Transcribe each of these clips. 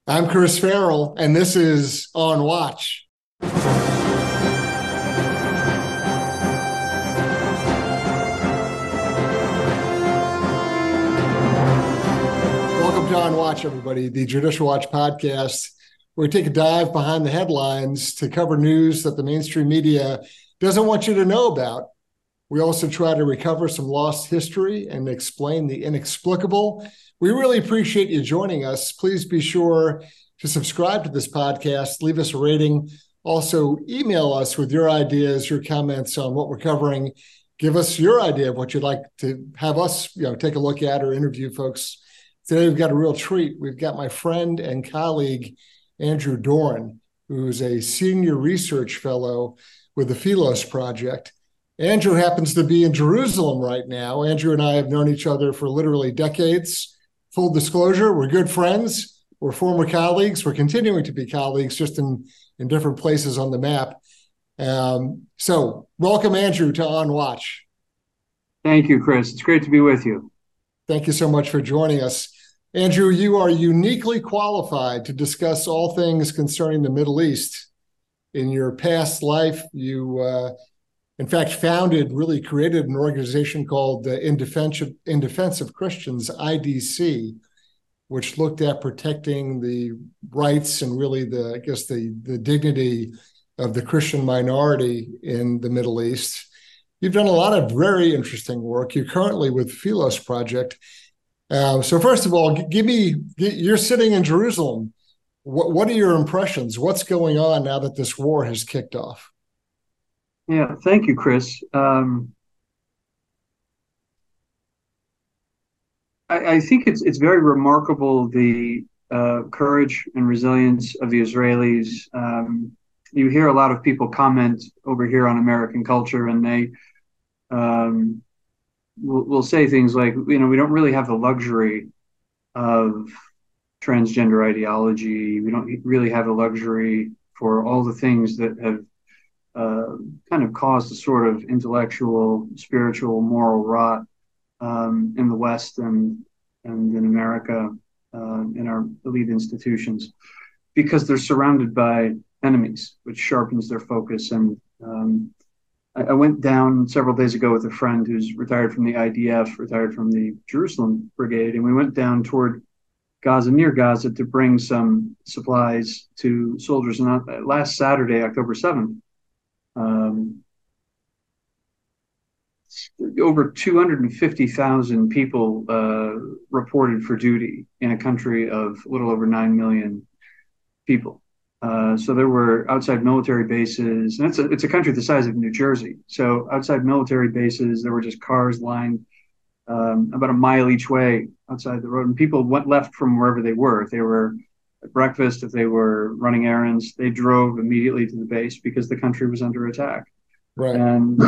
I'm Chris Farrell, and this is On Watch. Welcome to On Watch, everybody, the Judicial Watch podcast, where we take a dive behind the headlines to cover news that the mainstream media doesn't want you to know about. We also try to recover some lost history and explain the inexplicable. We really appreciate you joining us. Please be sure to subscribe to this podcast, leave us a rating. Also, email us with your ideas, your comments on what we're covering. Give us your idea of what you'd like to have us, take a look at or interview folks. Today, we've got a real treat. We've got my friend and colleague, Andrew Doran, who's a senior research fellow with the Philos Project. Andrew happens to be in Jerusalem right now. Andrew and I have known each other for literally decades. Full disclosure, we're good friends. We're former colleagues. We're continuing to be colleagues, just in different places on the map. So welcome, Andrew, to On Watch. Thank you, Chris. It's great to be with you. Thank you so much for joining us. Andrew, you are uniquely qualified to discuss all things concerning the Middle East. In your past life, you in fact, really created an organization called In Defense of Christians, IDC, which looked at protecting the rights and really the dignity of the Christian minority in the Middle East. You've done a lot of very interesting work. You're currently with Philos Project. So first of all, you're sitting in Jerusalem. What are your impressions? What's going on now that this war has kicked off? Yeah, thank you, Chris. I think it's very remarkable, the courage and resilience of the Israelis. You hear a lot of people comment over here on American culture, and they will say things like, we don't really have the luxury of transgender ideology. We don't really have the luxury for all the things that have kind of caused a sort of intellectual, spiritual, moral rot in the West and in America, in our elite institutions, because they're surrounded by enemies, which sharpens their focus. And I went down several days ago with a friend who's retired from the IDF, retired from the Jerusalem Brigade, and we went down toward Gaza, near Gaza, to bring some supplies to soldiers. And last Saturday, October 7th, over 250,000 people reported for duty in a country of a little over 9 million people. So there were outside military bases, and it's a country the size of New Jersey. So outside military bases, there were just cars lined about a mile each way outside the road, and people left from wherever they were. If they were at breakfast, if they were running errands, they drove immediately to the base because the country was under attack. Right. And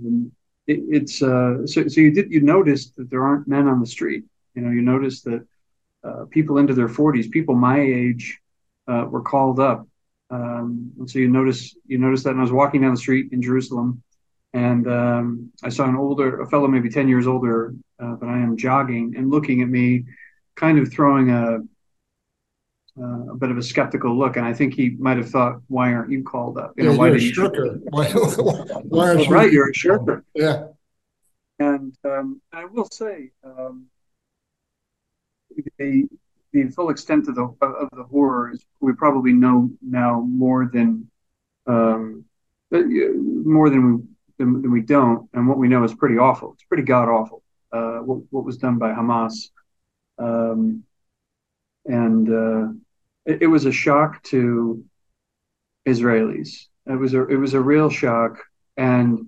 you noticed that there aren't men on the street. You noticed that people into their 40s, people my age, were called up. And so you notice that. And I was walking down the street in Jerusalem, and I saw a fellow maybe 10 years older than I am, jogging and looking at me, kind of throwing a bit of a skeptical look, and I think he might have thought, "Why aren't you called up? Why did you?" Why aren't you? Right, you're a shirker. Yeah. And I will say, the full extent of the horrors, we probably know now more than we don't, and what we know is pretty awful. It's pretty god awful. What was done by Hamas, and it was a shock to Israelis. It was a real shock, and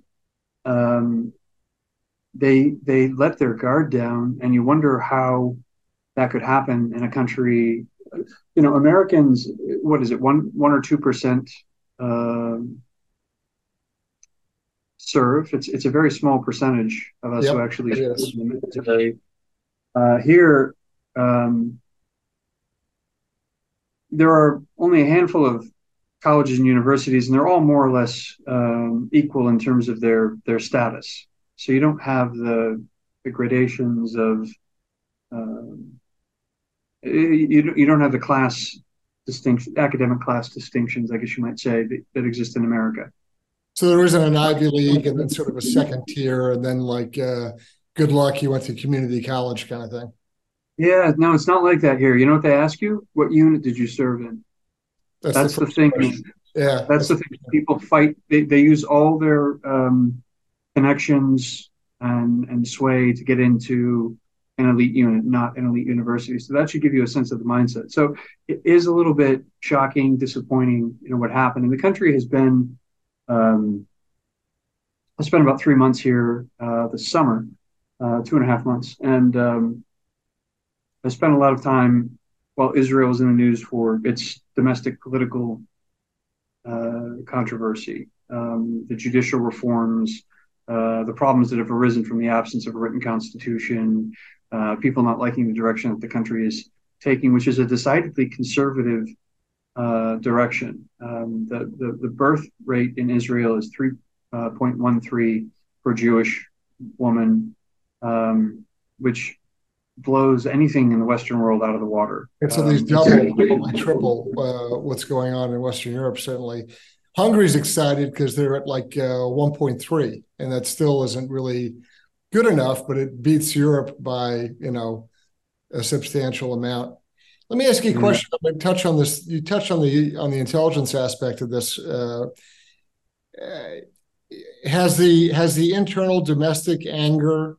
they let their guard down, and you wonder how that could happen in a country. Americans, what is it, 1 or 2% serve. It's a very small percentage of us who actually serve in the military. Here, there are only a handful of colleges and universities, and they're all more or less equal in terms of their status. So you don't have the gradations of you don't have the class distinction, academic class distinctions, I guess you might say, that exist in America. So there isn't an Ivy League and then sort of a second tier, and then like good luck, you went to community college kind of thing. Yeah, no, it's not like that here. You know what they ask you? What unit did you serve in? That's the That's the first thing. question. Yeah, That's the thing. People fight. They use all their connections and sway to get into an elite unit, not an elite university. So that should give you a sense of the mindset. So it is a little bit shocking, disappointing, what happened. And the country has been. I spent about 3 months here this summer, 2.5 months, and I spent a lot of time while Israel was in the news for its domestic political controversy, the judicial reforms, the problems that have arisen from the absence of a written constitution, people not liking the direction that the country is taking, which is a decidedly conservative direction. The birth rate in Israel is 3.13 per Jewish woman, which blows anything in the Western world out of the water. It's at least double, probably triple what's going on in Western Europe, certainly. Hungary's excited because they're at like 1.3, and that still isn't really good enough, but it beats Europe by, a substantial amount. Let me ask you a question. I'm going to touch on this. You touched on the intelligence aspect of this. Has the internal domestic anger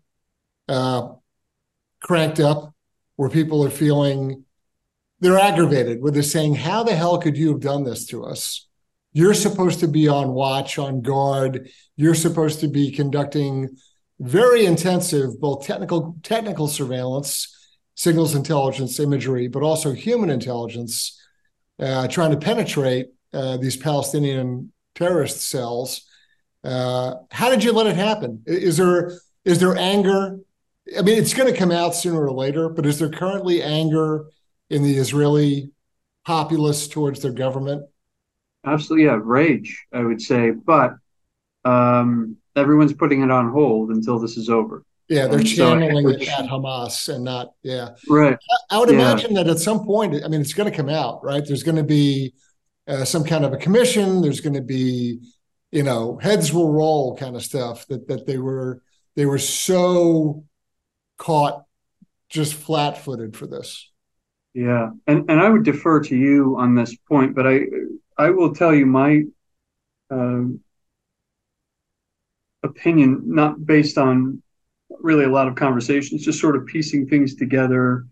cranked up, where people are feeling they're aggravated, where they're saying, how the hell could you have done this to us? You're supposed to be on watch, on guard. You're supposed to be conducting very intensive, both technical surveillance, signals intelligence imagery, but also human intelligence, trying to penetrate these Palestinian terrorist cells. How did you let it happen? Is there anger? I mean, it's going to come out sooner or later, but is there currently anger in the Israeli populace towards their government? Absolutely, yeah, rage, I would say, but everyone's putting it on hold until this is over. Yeah, they're channeling it at Hamas and not, Right. I would imagine that at some point, I mean, it's going to come out, right? There's going to be some kind of a commission. There's going to be, heads will roll kind of stuff that they were so caught just flat-footed for this. Yeah, and I would defer to you on this point, but I will tell you my opinion, not based on really a lot of conversations, just sort of piecing things together.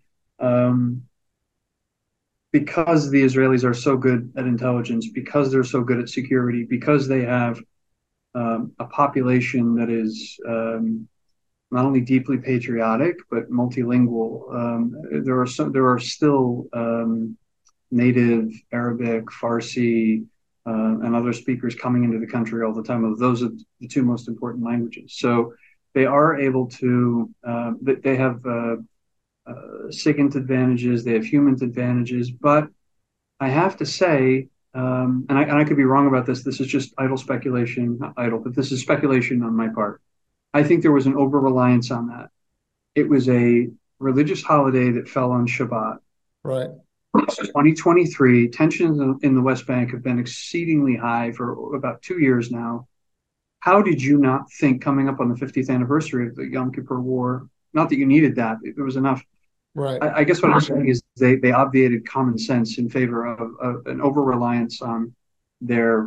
Because the Israelis are so good at intelligence, because they're so good at security, because they have a population that is not only deeply patriotic but multilingual. There are still native Arabic, Farsi, and other speakers coming into the country all the time. Those are the two most important languages. So they are able to. They have SIGINT advantages. They have human advantages. But I have to say, and I could be wrong about this. This is just idle speculation, not idle, but this is speculation on my part. I think there was an over-reliance on that. It was a religious holiday that fell on Shabbat. Right. 2023, tensions in the West Bank have been exceedingly high for about 2 years now. How did you not think, coming up on the 50th anniversary of the Yom Kippur War, not that you needed that, there was enough. Right. I guess what I'm saying is they obviated common sense in favor of an over-reliance on their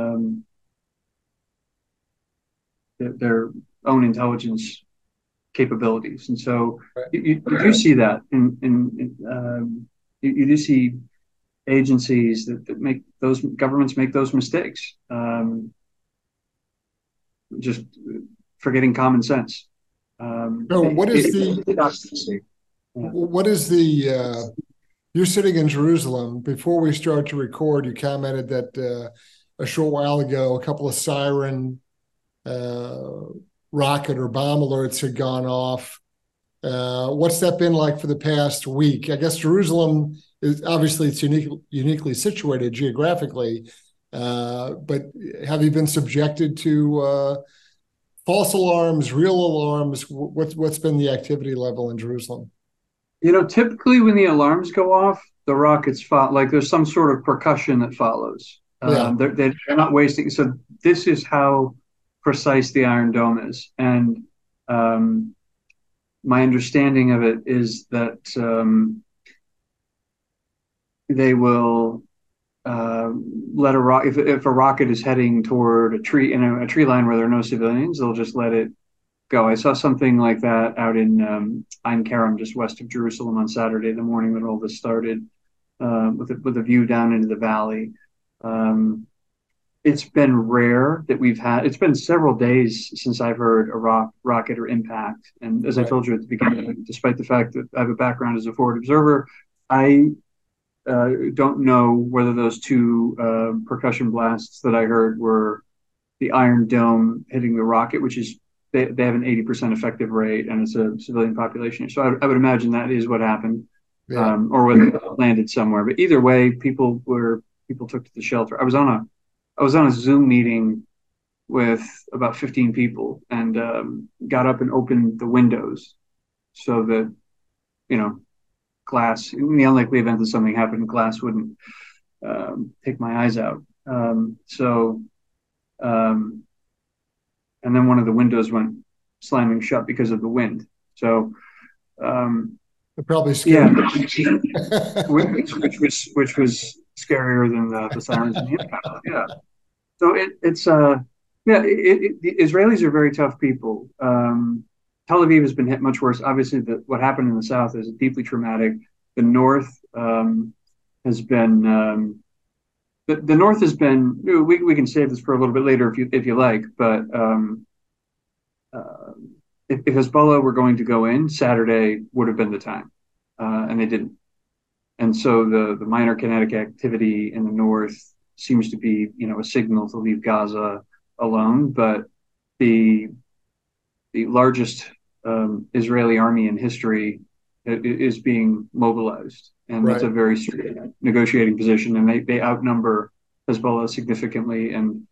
own intelligence capabilities. And so you do see that you do see agencies that make those governments make those mistakes, just forgetting common sense. What is the you're sitting in Jerusalem. Before we start to record, you commented that a short while ago, a couple of siren rocket or bomb alerts had gone off. What's that been like for the past week? I guess Jerusalem is obviously it's uniquely situated geographically, but have you been subjected to false alarms, real alarms? What's been the activity level in Jerusalem? Typically when the alarms go off, the rockets like there's some sort of percussion that follows. Yeah. They're not wasting. So this is how precise the Iron Dome is, and um, my understanding of it is that they will let a rock if a rocket is heading toward a tree in a tree line where there are no civilians, they'll just let it go. I saw something like that out in Ein Kerem, just west of Jerusalem, on Saturday, the morning that all this started, with a view down into the valley. Um, it's been rare that we've had. It's been several days since I've heard a rocket or impact. And as I Right. told you at the beginning, despite the fact that I have a background as a forward observer, I don't know whether those two percussion blasts that I heard were the Iron Dome hitting the rocket, which is they have an 80% effective rate, and it's a civilian population. So I would imagine that is what happened, Yeah. or whether it landed somewhere. But either way, people took to the shelter. I was on a Zoom meeting with about 15 people, and got up and opened the windows so that, you know, glass, in the unlikely event that something happened, glass wouldn't take my eyes out. Um, and then one of the windows went slamming shut because of the wind. So, It probably yeah, scared which was scarier than the sirens and the impact. Yeah. So the Israelis are very tough people. Tel Aviv has been hit much worse. Obviously, what happened in the south is deeply traumatic. The north has been the north has been. We can save this for a little bit later if you like, but uh, if Hezbollah were going to go in, Saturday would have been the time, and they didn't. And so the minor kinetic activity in the north seems to be, a signal to leave Gaza alone. But the largest Israeli army in history is being mobilized, and that's a right. very strict negotiating position, and they outnumber Hezbollah significantly. And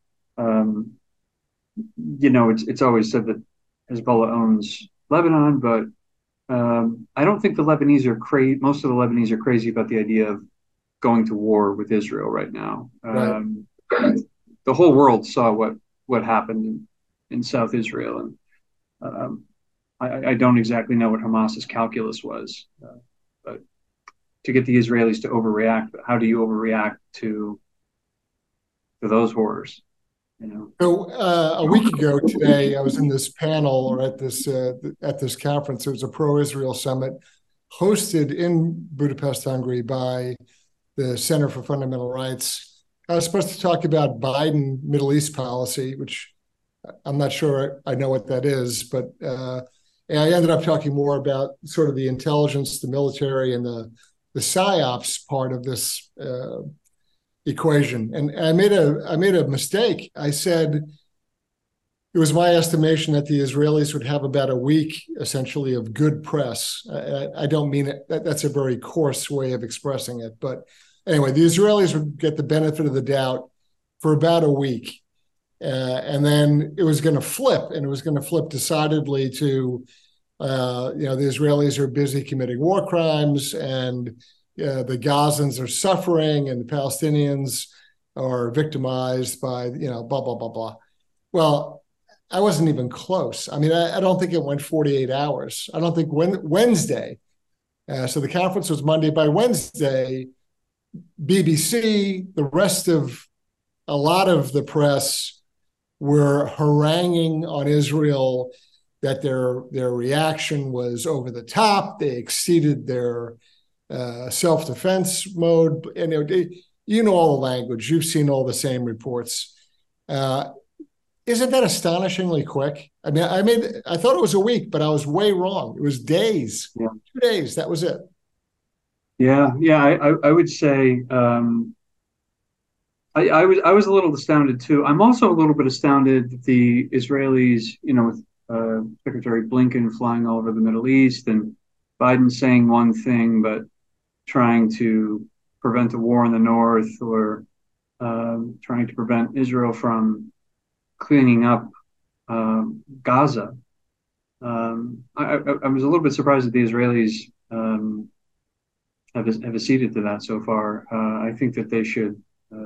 it's always said that Hezbollah owns Lebanon, but I don't think the Lebanese are crazy. Most of the Lebanese are crazy about the idea of going to war with Israel right now. Right. The whole world saw what happened in South Israel, and I don't exactly know what Hamas's calculus was, but to get the Israelis to overreact. But how do you overreact to those horrors? So a week ago today, I was in this panel or at this conference. It was a pro-Israel summit hosted in Budapest, Hungary, by the Center for Fundamental Rights. I was supposed to talk about Biden Middle East policy, which I'm not sure I know what that is, but and I ended up talking more about sort of the intelligence, the military, and the psyops part of this equation. And I made a mistake. I said it was my estimation that the Israelis would have about a week, essentially, of good press. I don't mean it. That's a very coarse way of expressing it. But anyway, the Israelis would get the benefit of the doubt for about a week. And then it was going to flip, and it was going to flip decidedly to, the Israelis are busy committing war crimes, and the Gazans are suffering, and the Palestinians are victimized by, blah, blah, blah, blah. Well, I wasn't even close. I mean, I don't think it went 48 hours. I don't think Wednesday. So the conference was Monday. By Wednesday, BBC, the rest of a lot of the press were haranguing on Israel that their reaction was over the top. They exceeded their self-defense mode. And all the language. You've seen all the same reports. Isn't that astonishingly quick? I mean, I thought it was a week, but I was way wrong. It was days. Yeah. 2 days. That was it. Yeah. I would say I was a little astounded too. I'm also a little bit astounded that the Israelis, with Secretary Blinken flying all over the Middle East and Biden saying one thing but trying to prevent a war in the north, or trying to prevent Israel from cleaning up Gaza. I was a little bit surprised that the Israelis have acceded to that so far. I think that they should.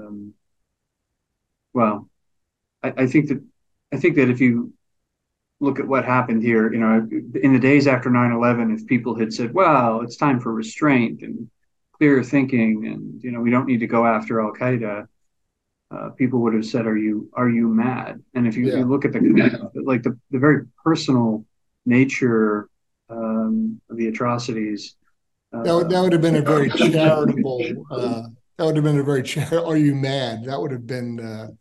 Well, I think that if you look at what happened here, in the days after 9/11, if people had said, well, it's time for restraint and clear thinking, and we don't need to go after Al Qaeda, people would have said, are you mad? And if you look at the very personal nature of the atrocities, that would have been a very charitable. That would have been a very are you mad? That would have been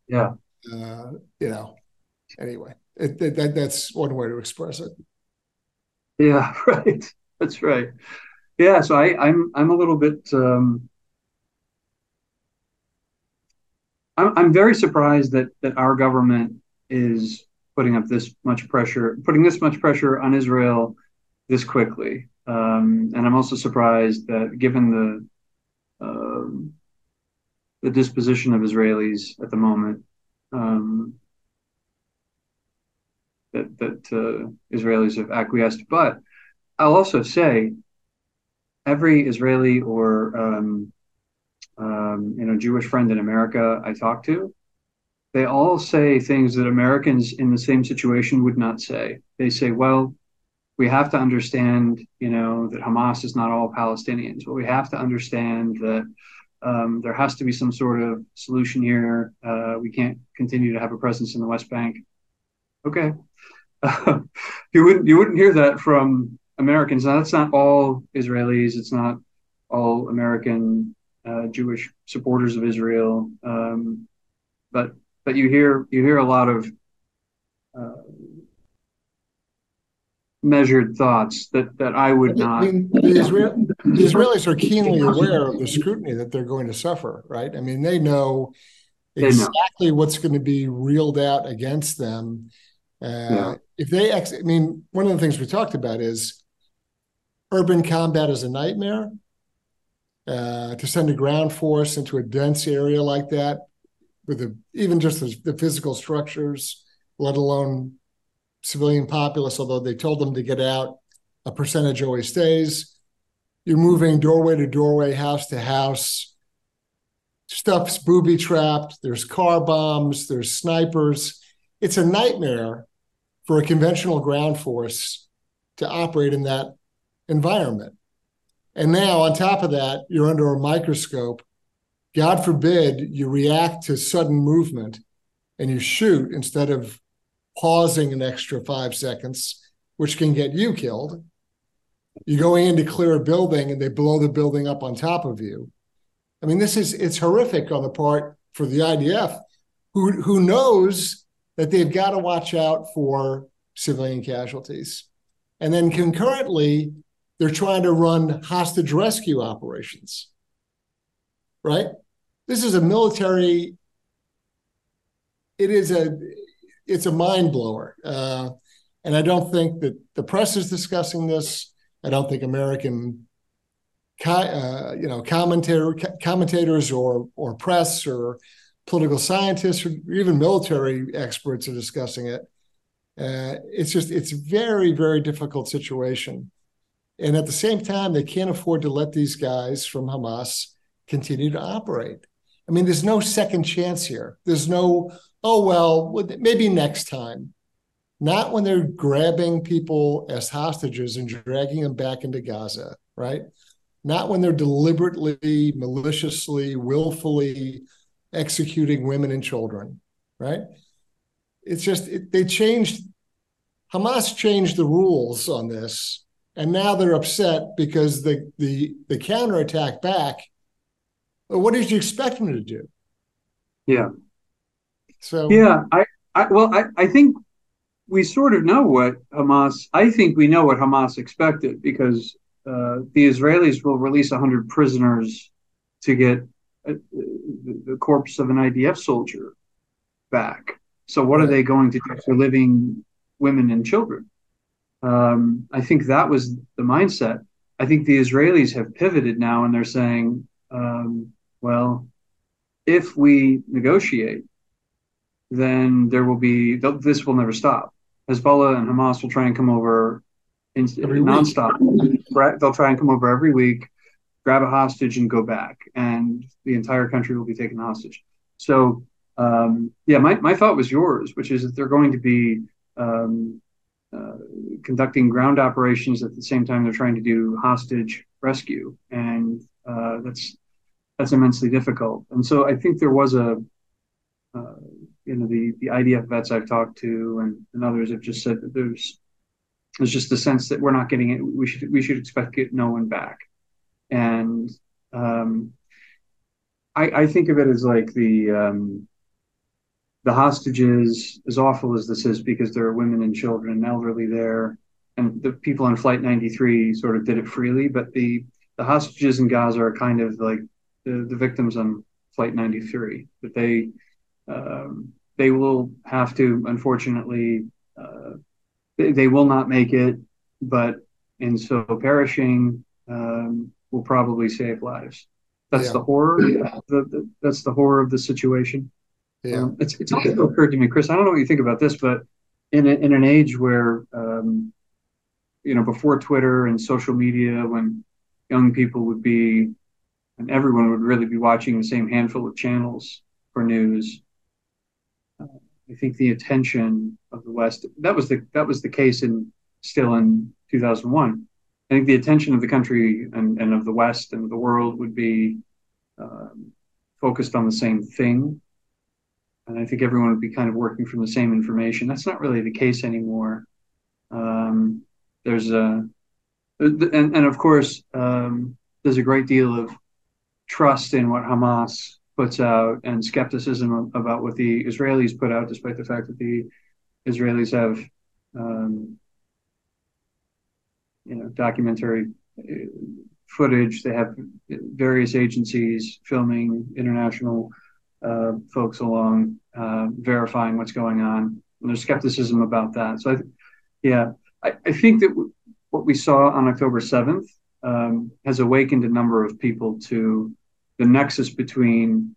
anyway. That's one way to express it. Yeah, right. That's right. Yeah, so I'm a little bit. I'm very surprised that our government is putting this much pressure on Israel this quickly, and I'm also surprised that given the disposition of Israelis at the moment, that Israelis have acquiesced. But I'll also say, every Israeli or Jewish friend in America I talk to, they all say things that Americans in the same situation would not say. They say, well, we have to understand, that Hamas is not all Palestinians, but we have to understand that there has to be some sort of solution here. We can't continue to have a presence in the West Bank. Okay. You wouldn't hear that from Americans. Now, that's not all Israelis. It's not all American Jewish supporters of Israel. But you hear a lot of measured thoughts that I would not. I mean, the Israelis are keenly aware of the scrutiny that they're going to suffer, right? I mean, they know exactly what's going to be reeled out against them. If they one of the things we talked about is urban combat is a nightmare. To send a ground force into a dense area like that, with even just the physical structures, let alone civilian populace, although they told them to get out, a percentage always stays. You're moving doorway to doorway, house to house. Stuff's booby-trapped. There's car bombs. There's snipers. It's a nightmare for a conventional ground force to operate in that environment. And now, on top of that, you're under a microscope. God forbid you react to sudden movement and you shoot instead of pausing an extra 5 seconds, which can get you killed. You're going in to clear a building and they blow the building up on top of you. I mean, it's horrific on the part for the IDF, who knows that they've got to watch out for civilian casualties. And then concurrently, they're trying to run hostage rescue operations, right? This is a military, it's a mind blower. And I don't think that the press is discussing this. I don't think American commentators or press or political scientists or even military experts are discussing it. It's a very, very difficult situation. And at the same time, they can't afford to let these guys from Hamas continue to operate. I mean, there's no second chance here. There's no, maybe next time. Not when they're grabbing people as hostages and dragging them back into Gaza, right? Not when they're deliberately, maliciously, willfully executing women and children, right? It's just, Hamas changed the rules on this. And now they're upset because the counterattack back. What did you expect them to do? Yeah. So yeah, I think we sort of know what Hamas. I think we know what Hamas expected because the Israelis will release 100 prisoners to get the corpse of an IDF soldier back. So what are they going to do for living women and children? I think that was the mindset. I think the Israelis have pivoted now and they're saying, well, if we negotiate, then this will never stop. Hezbollah and Hamas will try and come over nonstop. They'll try and come over every week. grab a hostage and go back, and the entire country will be taken hostage. So, my thought was yours, which is that they're going to be conducting ground operations at the same time they're trying to do hostage rescue, and that's immensely difficult. And so I think there was the IDF vets I've talked to and others have just said that there's just a sense that we're not getting it. We should expect to get no one back. And I think of it as like the hostages, as awful as this is, because there are women and children and elderly there, and the people on Flight 93 sort of did it freely, but the hostages in Gaza are kind of like the victims on Flight 93, that they will have to, unfortunately, they will not make it, but in so perishing, will probably save lives. That's the horror. That's the horror of the situation. Yeah, it's also occurred to me, Chris. I don't know what you think about this, but in an age where before Twitter and social media, when young people would be, and everyone would really be watching the same handful of channels for news. I think the attention of the West, that was the case still in 2001. I think the attention of the country and of the West and the world would be focused on the same thing. And I think everyone would be kind of working from the same information. That's not really the case anymore. And of course, there's a great deal of trust in what Hamas puts out and skepticism about what the Israelis put out, despite the fact that the Israelis have, documentary footage. They have various agencies filming international folks along, verifying what's going on. And there's skepticism about that. So, I think that what we saw on October 7th has awakened a number of people to the nexus between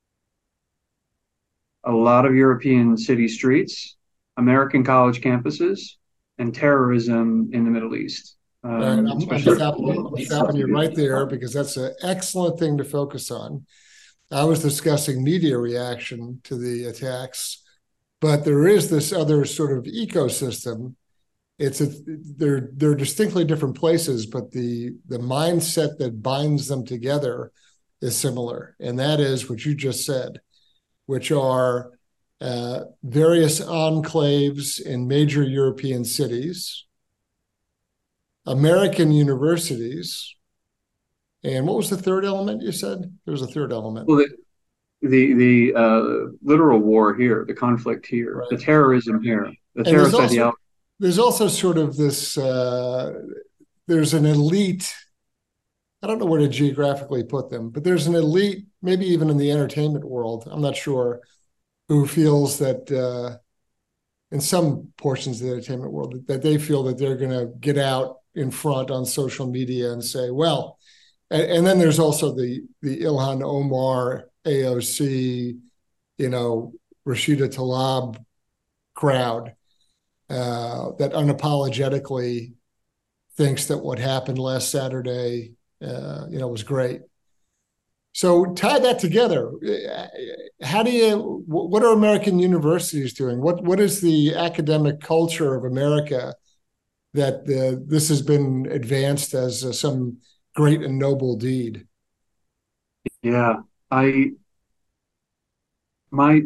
a lot of European city streets, American college campuses, and terrorism in the Middle East. I'm stopping you right there, because that's an excellent thing to focus on. I was discussing media reaction to the attacks, but there is this other sort of ecosystem. They're distinctly different places, but the mindset that binds them together is similar, and that is what you just said, which are various enclaves in major European cities, American universities, and what was the third element you said? There was a third element. Well, the literal war here, the conflict here, right. The terrorism here, the terrorist ideology. There's also sort of this, there's an elite, I don't know where to geographically put them, but there's an elite, maybe even in the entertainment world, I'm not sure, who feels that in some portions of the entertainment world, that they feel that they're going to get out in front on social media and say, well, and then there's also the Ilhan Omar, AOC, Rashida Tlaib crowd that unapologetically thinks that what happened last Saturday, was great. So tie that together. What are American universities doing? What is the academic culture of America that this has been advanced as some great and noble deed? Yeah, my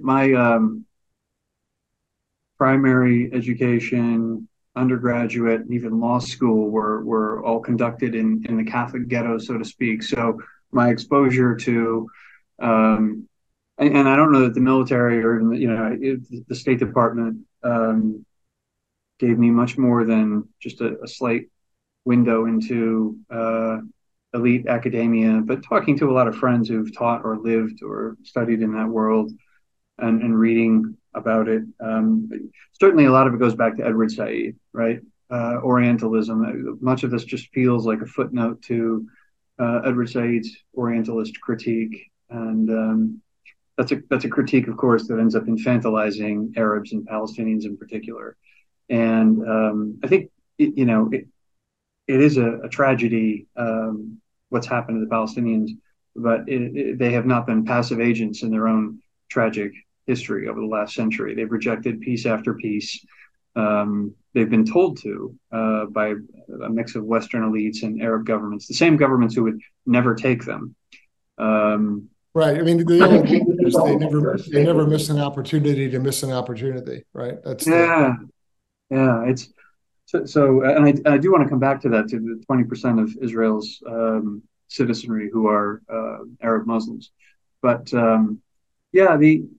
primary education, undergraduate, and even law school were all conducted in the Catholic ghetto, so to speak. So my exposure to, and I don't know that the military or even the State Department gave me much more than just a slight window into elite academia, but talking to a lot of friends who've taught or lived or studied in that world and reading about it. Certainly a lot of it goes back to Edward Said, right? Orientalism. Much of this just feels like a footnote to Edward Said's Orientalist critique. And that's a critique, of course, that ends up infantilizing Arabs and Palestinians in particular. And I think, it is a tragedy what's happened to the Palestinians, but they have not been passive agents in their own tragic history over the last century. They've rejected peace after peace. They've been told to by a mix of Western elites and Arab governments, the same governments who would never take them. Right. I mean, the old leaders, they never miss an opportunity to miss an opportunity. Right. That's yeah. It's so, and I do want to come back to that, to the 20% of Israel's citizenry who are Arab Muslims, but yeah,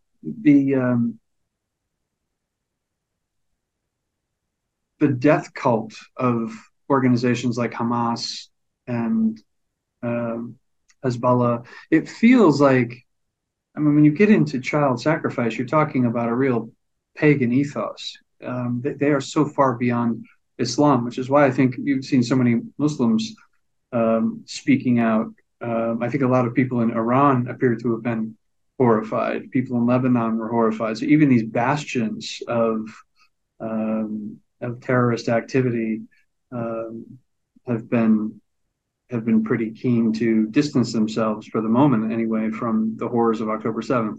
the death cult of organizations like Hamas and Hezbollah, it feels like, I mean, when you get into child sacrifice, you're talking about a real pagan ethos. They are so far beyond Islam, which is why I think you've seen so many Muslims speaking out. I think a lot of people in Iran appear to have been horrified. People in Lebanon were horrified. So even these bastions of terrorist activity have been pretty keen to distance themselves, for the moment anyway, from the horrors of October 7th.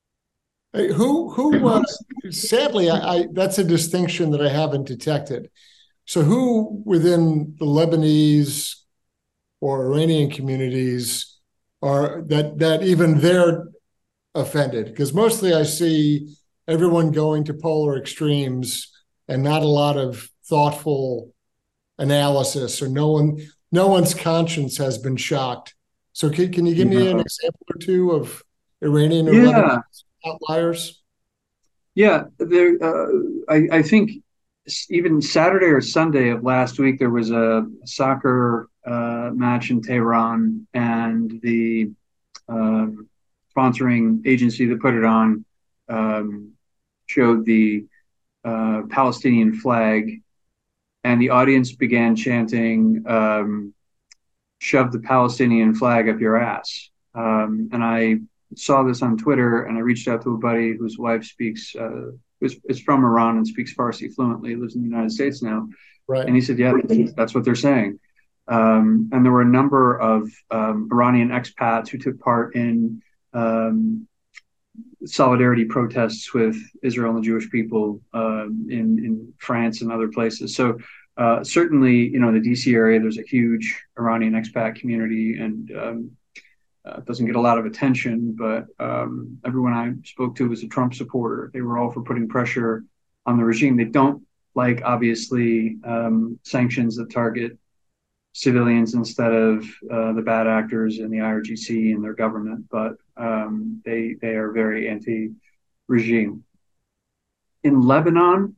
Sadly, that's a distinction that I haven't detected. So who within the Lebanese or Iranian communities are that even they're offended? Because mostly I see everyone going to polar extremes and not a lot of thoughtful analysis, or no one's conscience has been shocked. So can you give me an example or two of Iranian or Lebanese outliers? Yeah, I think even Saturday or Sunday of last week, there was a soccer match in Tehran, and the sponsoring agency that put it on showed the Palestinian flag, and the audience began chanting, "Shove the Palestinian flag up your ass." And I saw this on Twitter, and I reached out to a buddy whose wife is from Iran and speaks Farsi fluently, lives in the United States now. Right. And he said, yeah, that's what they're saying. And there were a number of Iranian expats who took part in solidarity protests with Israel and the Jewish people in France and other places. So certainly, in the DC area, there's a huge Iranian expat community, and it doesn't get a lot of attention, but everyone I spoke to was a Trump supporter. They were all for putting pressure on the regime. They don't like, obviously, sanctions that target civilians instead of the bad actors in the IRGC and their government, but they are very anti-regime. In Lebanon,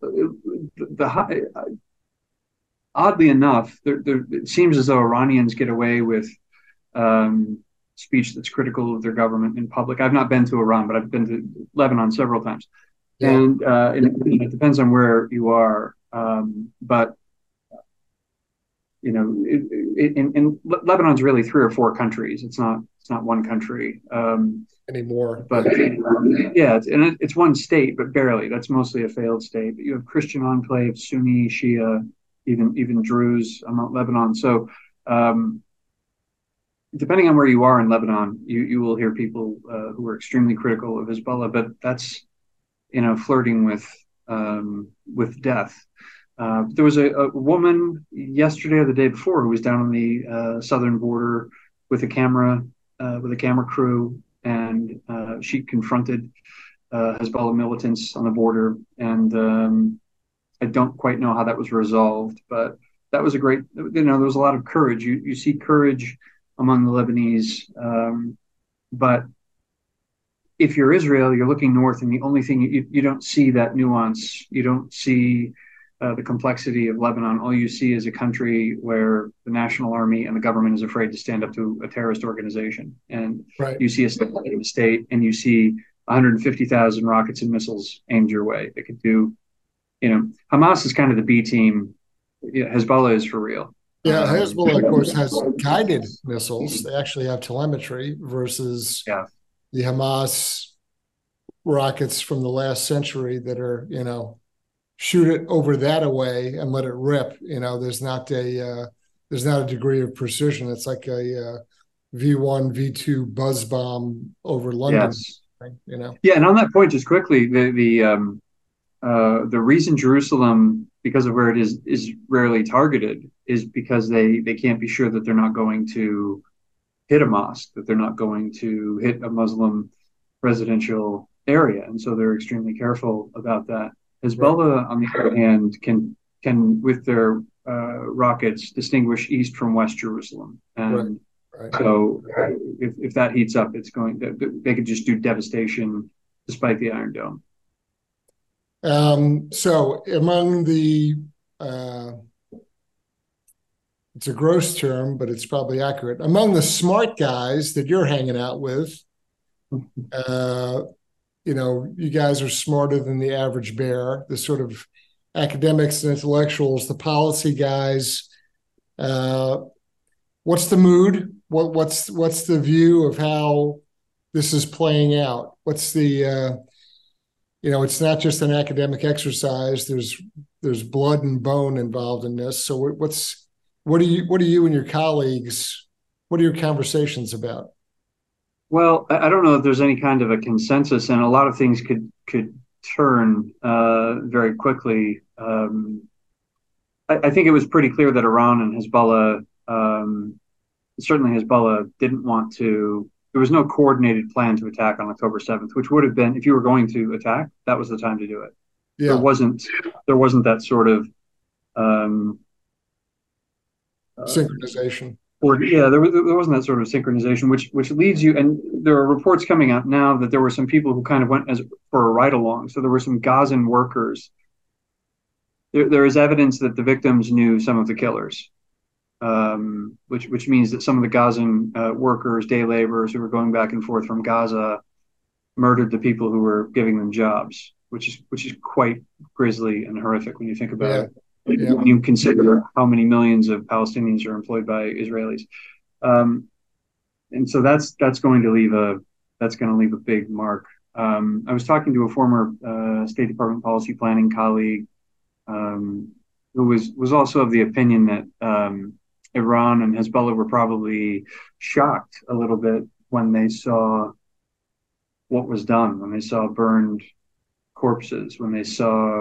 oddly enough, it seems as though Iranians get away with speech that's critical of their government in public. I've not been to Iran, but I've been to Lebanon several times. Yeah. And it depends on where you are. But, in Lebanon's really 3 or 4 countries. It's not one country anymore. But yeah, it's one state, but barely. That's mostly a failed state. But you have Christian enclaves, Sunni, Shia, even Druze among Lebanon. So depending on where you are in Lebanon, you will hear people who are extremely critical of Hezbollah, but that's flirting with death. There was a woman yesterday or the day before who was down on the southern border with a camera crew, and she confronted Hezbollah militants on the border, and I don't quite know how that was resolved, but that was a great. There was a lot of courage. You see courage among the Lebanese, but if you're Israel, you're looking north, and the only thing you don't see that nuance. You don't see the complexity of Lebanon. All you see is a country where the national army and the government is afraid to stand up to a terrorist organization. And right. You see a state, and you see 150,000 rockets and missiles aimed your way. It could do, Hamas is kind of the B team. Hezbollah is for real. Yeah, Hezbollah, of course, has guided missiles. They actually have telemetry versus the Hamas rockets from the last century that are, shoot it over that away and let it rip. There's not a there's not a degree of precision. It's like a V1, V2 buzz bomb over London. Yes. You know. Yeah, and on that point, just quickly, the reason Jerusalem, because of where it is rarely targeted, is because they can't be sure that they're not going to hit a mosque, that they're not going to hit a Muslim residential area, and so they're extremely careful about that. Hezbollah, right, on the other hand, can with their rockets distinguish East from West Jerusalem, and right. So if that heats up, they could just do devastation despite the Iron Dome. So among the it's a gross term, but it's probably accurate. Among the smart guys that you're hanging out with, you guys are smarter than the average bear, the sort of academics and intellectuals, the policy guys. What's the mood? What's the view of how this is playing out? What's the it's not just an academic exercise. There's blood and bone involved in this. So what are you and your colleagues? What are your conversations about? Well, I don't know if there's any kind of a consensus, and a lot of things could turn very quickly. I think it was pretty clear that Iran and Hezbollah, certainly Hezbollah, didn't want to. There was no coordinated plan to attack on October 7th, which would have been, if you were going to attack, that was the time to do it. Yeah. There wasn't that sort of synchronization. There wasn't that sort of synchronization, which leads you, and there are reports coming out now that there were some people who kind of went for a ride along. So there were some Gazan workers. There is evidence that the victims knew some of the killers. Which means that some of the Gazan workers, day laborers who were going back and forth from Gaza, murdered the people who were giving them jobs, which is quite grisly and horrific when you think about it. Yeah. When you consider how many millions of Palestinians are employed by Israelis, and so that's going to leave a big mark. I was talking to a former State Department policy planning colleague who was also of the opinion that Iran and Hezbollah were probably shocked a little bit when they saw what was done, when they saw burned corpses, when they saw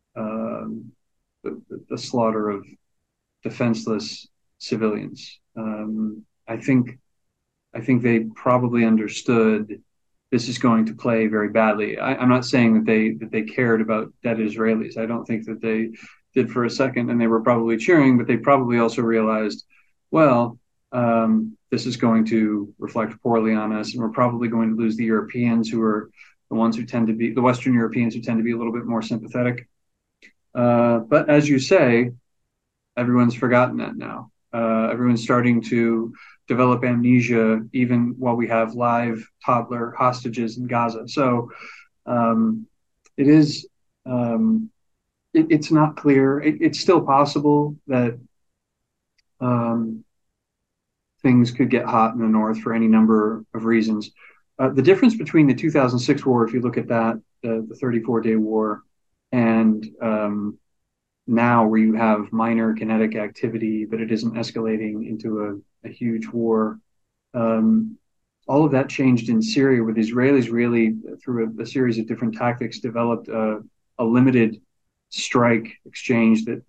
the slaughter of defenseless civilians. I think they probably understood this is going to play very badly. I'm not saying that they cared about dead Israelis. I don't think that they did for a second, and they were probably cheering, but they probably also realized, well, this is going to reflect poorly on us, and we're probably going to lose the Europeans, who are the ones who tend to be the Western Europeans, who tend to be a little bit more sympathetic. But as you say, everyone's forgotten that now. Everyone's starting to develop amnesia, even while we have live toddler hostages in Gaza. So it is. It's not clear. It's still possible that things could get hot in the north for any number of reasons. The difference between the 2006 war, if you look at that, the 34-day war, and now, where you have minor kinetic activity, but it isn't escalating into a huge war, all of that changed in Syria, with Israelis really, through a series of different tactics, developed a limited strike exchange that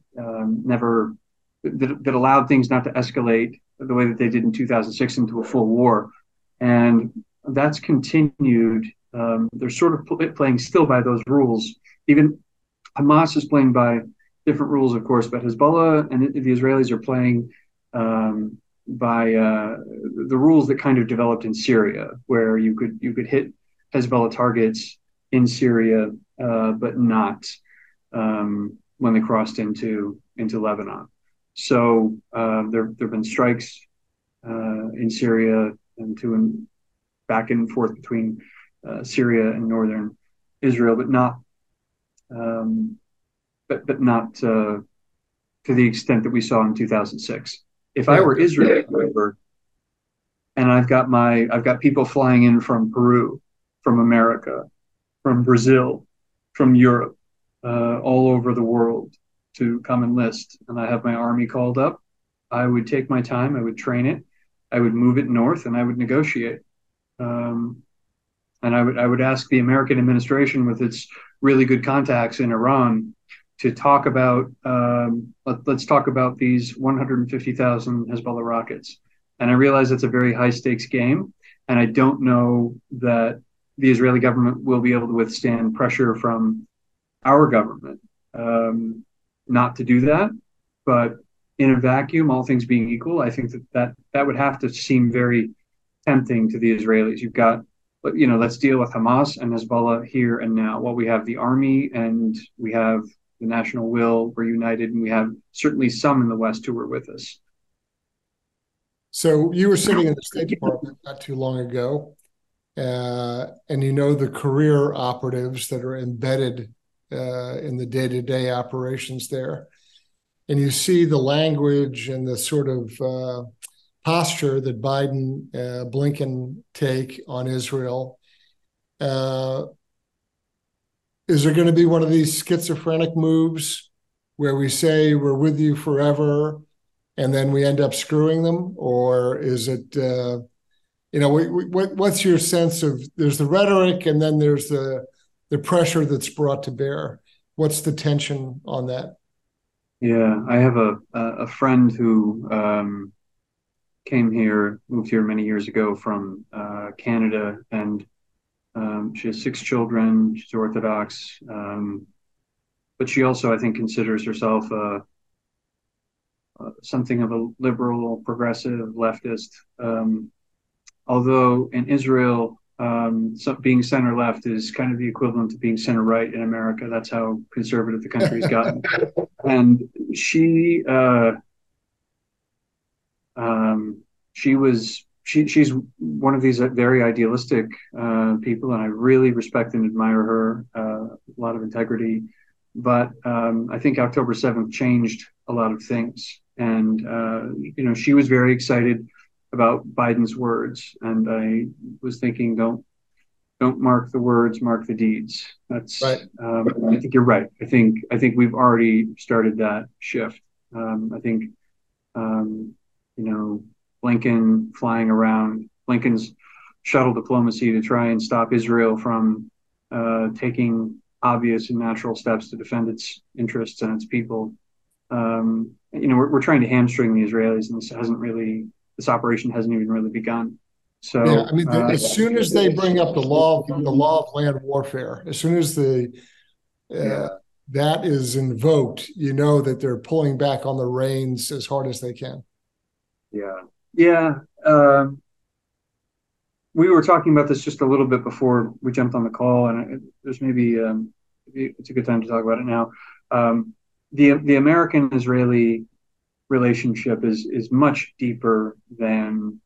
that allowed things not to escalate the way that they did in 2006 into a full war, and that's continued. They're sort of playing still by those rules. Even Hamas is playing by different rules, of course, but Hezbollah and the Israelis are playing by the rules that kind of developed in Syria, where you could hit Hezbollah targets in Syria, but not when they crossed into Lebanon. So there've been strikes in Syria and back and forth between Syria and northern Israel, but not to the extent that we saw in 2006. If I were Israel, however, and I've got people flying in from Peru, from America, from Brazil, from Europe, all over the world to come enlist, and I have my army called up, I would take my time, I would train it, I would move it north, and I would negotiate. Um, and I would ask the American administration, with its really good contacts in Iran, to talk about let's talk about these 150,000 Hezbollah rockets. And I realize it's a very high stakes game, and I don't know that the Israeli government will be able to withstand pressure from our government not to do that. But in a vacuum, all things being equal, I think that would have to seem very tempting to the Israelis. You've got, let's deal with Hamas and Hezbollah here and now. Well, we have the army and we have the national will. We're united, and we have certainly some in the West who are with us. So you were sitting in the State Department not too long ago, and you know the career operatives that are embedded in the day-to-day operations there. And you see the language and the sort of posture that Biden, Blinken take on Israel. Is there going to be one of these schizophrenic moves where we say we're with you forever and then we end up screwing them? Or is it, what's your sense of, there's the rhetoric and then there's the pressure that's brought to bear? What's the tension on that? Yeah, I have a friend who moved here many years ago from Canada, and she has 6 children. She's Orthodox, but she also, I think, considers herself something of a liberal, progressive, leftist. Although in Israel, being center left is kind of the equivalent to being center right in America. That's how conservative the country's gotten. And she's one of these very idealistic people, and I really respect and admire her. A lot of integrity, but I think October 7th changed a lot of things, and she was very excited about Biden's words, and I was thinking, don't mark the words, mark the deeds. That's right. I think you're right. I think we've already started that shift. I think Blinken flying around, Blinken's shuttle diplomacy to try and stop Israel from taking obvious and natural steps to defend its interests and its people. We're trying to hamstring the Israelis, and this operation hasn't even really begun. So yeah, I mean, as soon as they bring up the law of land warfare, as soon as that is invoked, that they're pulling back on the reins as hard as they can. Yeah. We were talking about this just a little bit before we jumped on the call, and there's maybe it's a good time to talk about it now. The American-Israeli relationship is much deeper than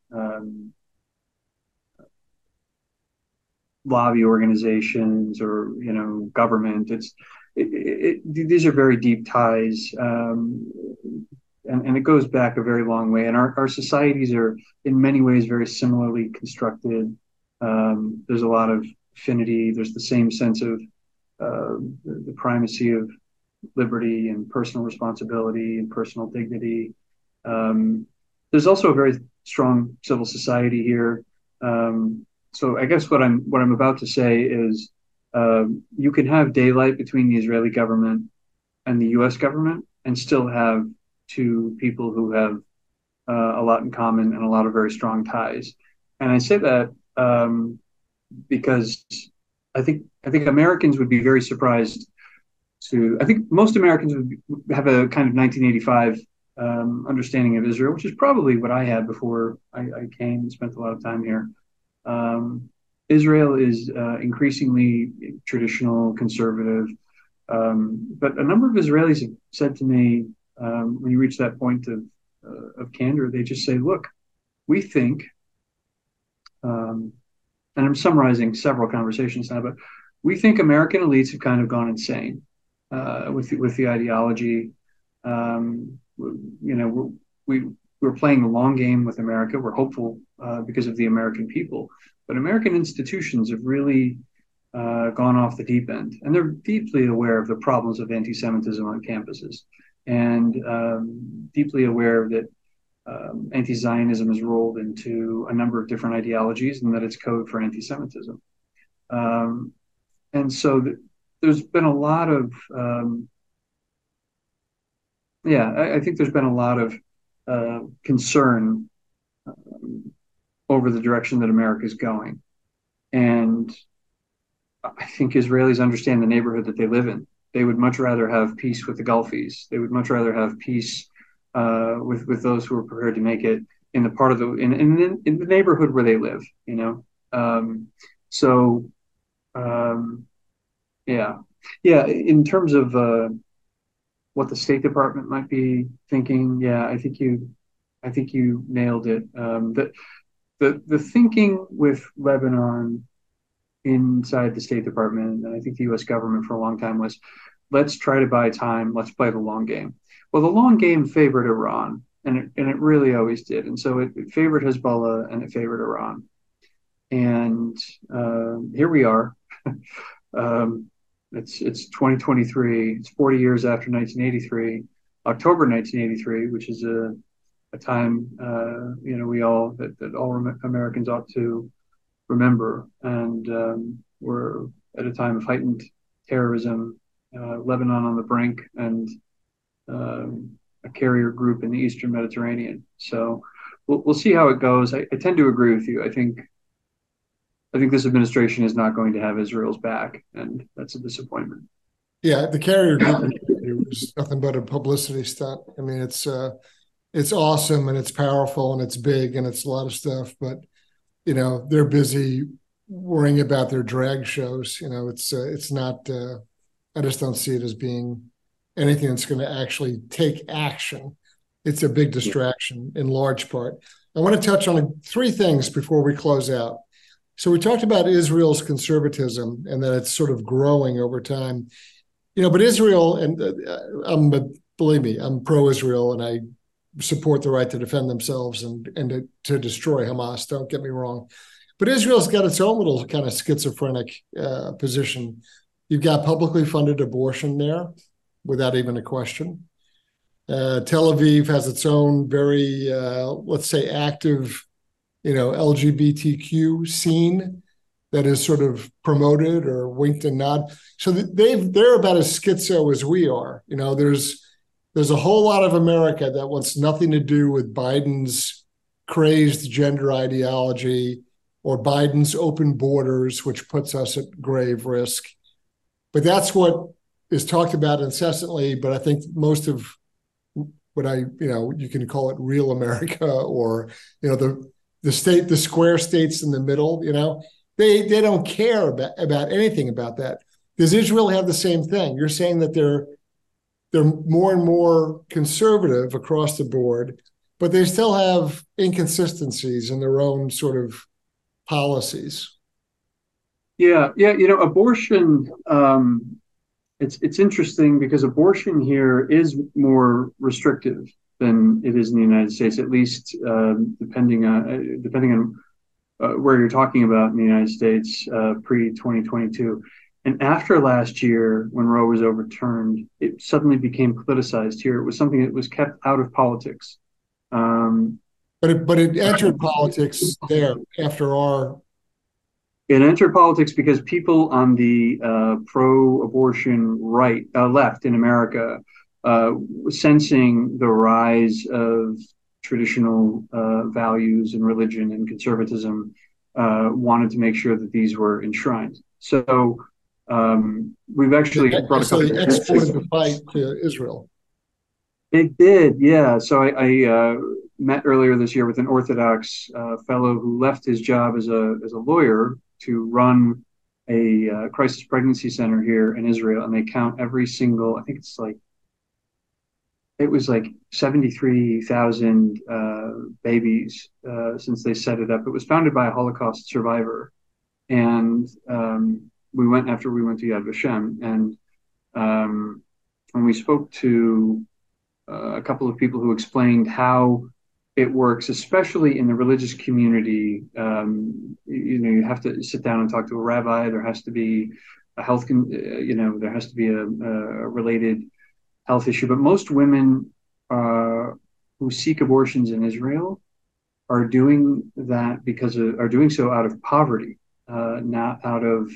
lobby organizations or government. These are very deep ties, and it goes back a very long way. And our societies are in many ways very similarly constructed. There's a lot of affinity. There's the same sense of the primacy of liberty and personal responsibility and personal dignity. There's also a very strong civil society here. So I guess what I'm about to say is you can have daylight between the Israeli government and the U.S. government and still have two people who have a lot in common and a lot of very strong ties. And I say that because I think Americans would be very surprised I think most Americans would have a kind of 1985 understanding of Israel, which is probably what I had before I came and spent a lot of time here. Israel is increasingly traditional, conservative, but a number of Israelis have said to me, when you reach that point of candor, they just say, look, we think, and I'm summarizing several conversations now, but we think American elites have kind of gone insane with the ideology. We're playing the long game with America. We're hopeful because of the American people, but American institutions have really gone off the deep end, and they're deeply aware of the problems of anti-Semitism on campuses, and deeply aware that anti-Zionism is rolled into a number of different ideologies, and that it's code for anti-Semitism. And so there's been a lot of, I think there's been a lot of concern over the direction that America is going. And I think Israelis understand the neighborhood that they live in. They would much rather have peace with the Gulfies. They would much rather have peace with those who are prepared to make it in the part of the in the neighborhood where they live. In terms of what the State Department might be thinking, I think you nailed it. The thinking with Lebanon inside the State Department, and I think the U.S. government for a long time, was, let's try to buy time, let's play the long game. Well, the long game favored Iran, and it really always did. And so it favored Hezbollah and it favored Iran. And here we are. It's 2023. It's 40 years after 1983, October 1983, which is a time we all that all Americans ought to remember. And we're at a time of heightened terrorism, Lebanon on the brink, and a carrier group in the Eastern Mediterranean. So we'll see how it goes. I tend to agree with you. I think this administration is not going to have Israel's back, and that's a disappointment. Yeah, the carrier group was nothing but a publicity stunt. I mean, it's awesome and it's powerful and it's big and it's a lot of stuff, but they're busy worrying about their drag shows. It's not. I just don't see it as being anything that's going to actually take action. It's a big distraction in large part. I want to touch on three things before we close out. So we talked about Israel's conservatism and that it's sort of growing over time. But Israel, and believe me, I'm pro-Israel and I support the right to defend themselves and to destroy Hamas. Don't get me wrong. But Israel's got its own little kind of schizophrenic position. You've got publicly funded abortion there without even a question. Tel Aviv has its own very, let's say, active, LGBTQ scene that is sort of promoted or winked and nod. So they're about as schizo as we are. There's a whole lot of America that wants nothing to do with Biden's crazed gender ideology or Biden's open borders, which puts us at grave risk. But that's what is talked about incessantly. But I think most of what you can call it real America, or, the square states in the middle, they don't care about anything about that. Does Israel have the same thing? You're saying that they're more and more conservative across the board, but they still have inconsistencies in their own sort of policies. Yeah. Abortion, it's interesting because abortion here is more restrictive than it is in the United States, at least depending on where you're talking about in the United States pre-2022. And after last year, when Roe was overturned, it suddenly became politicized here. It was something that was kept out of politics. But it entered politics there after our. It entered politics because people on the pro-abortion left in America, sensing the rise of traditional values and religion and conservatism, wanted to make sure that these were enshrined. So we've actually brought a couple. So they exported the fight to Israel. It did, yeah. So I met earlier this year with an Orthodox fellow who left his job as a lawyer to run a crisis pregnancy center here in Israel, and they count every single. I think it was like 73,000 babies since they set it up. It was founded by a Holocaust survivor, and we went to Yad Vashem, and we spoke to a couple of people who explained how it works, especially in the religious community. You have to sit down and talk to a rabbi. There has to be a there has to be a related health issue. But most women who seek abortions in Israel are doing that are doing so out of poverty, not out of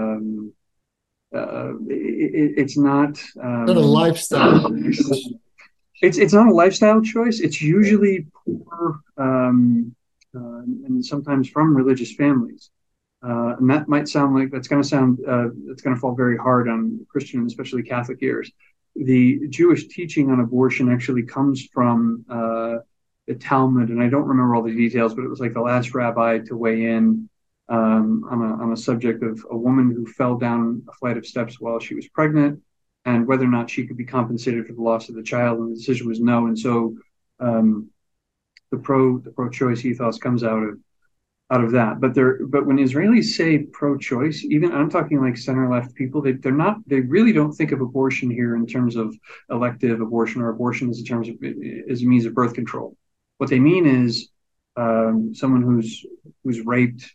it's not Not a lifestyle. it's not a lifestyle choice. It's usually poor and sometimes from religious families. And that might sound like that's going to fall very hard on Christian, especially Catholic ears. The Jewish teaching on abortion actually comes from the Talmud, and I don't remember all the details, but it was like the last rabbi to weigh in on a subject of a woman who fell down a flight of steps while she was pregnant, and whether or not she could be compensated for the loss of the child. And the decision was no. And so the pro-choice ethos comes out of that. But when Israelis say pro-choice, even I'm talking like center-left people, they really don't think of abortion here in terms of elective abortion or abortion as a means of birth control. What they mean is someone who's raped,